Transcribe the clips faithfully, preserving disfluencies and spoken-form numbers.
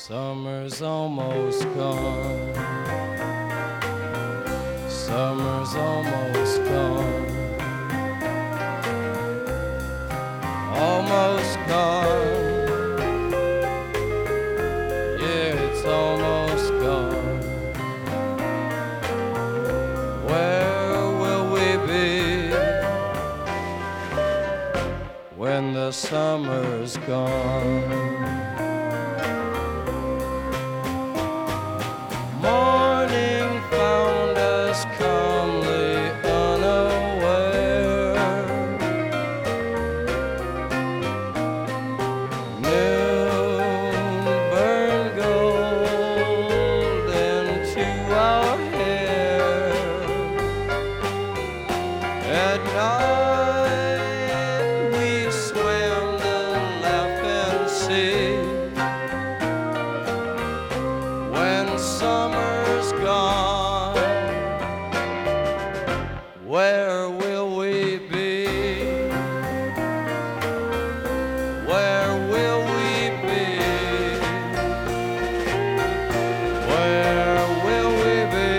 Summer's almost gone. Summer's almost gone. Almost gone. Yeah, it's almost gone. Where will we be when the summer's gone? Morning found us calmly unaware. Noon burned gold into our hair. At night we swam the laughing sea. When summer's gone, where will we be? Where will we be? Where will we be?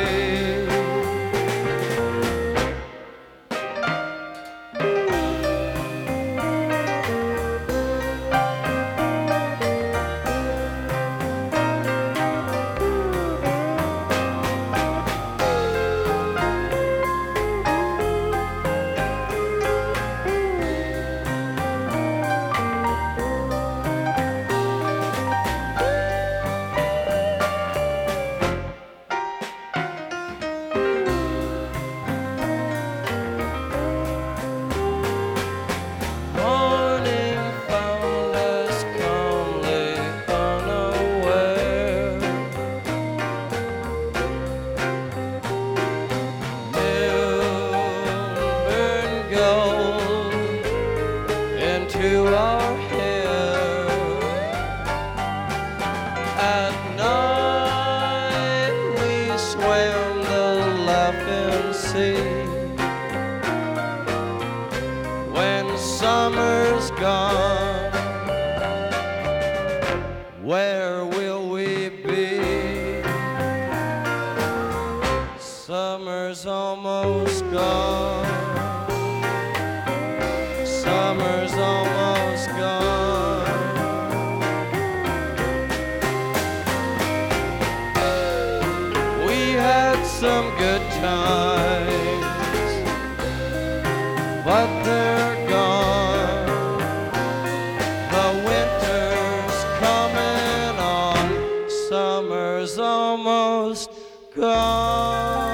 To our hair. At night we swam the laughing sea. When summer's gone, where will we be? Summer's almost gone. Summer's almost gone. We had some good times, but they're gone. The winter's coming on. Summer's almost gone.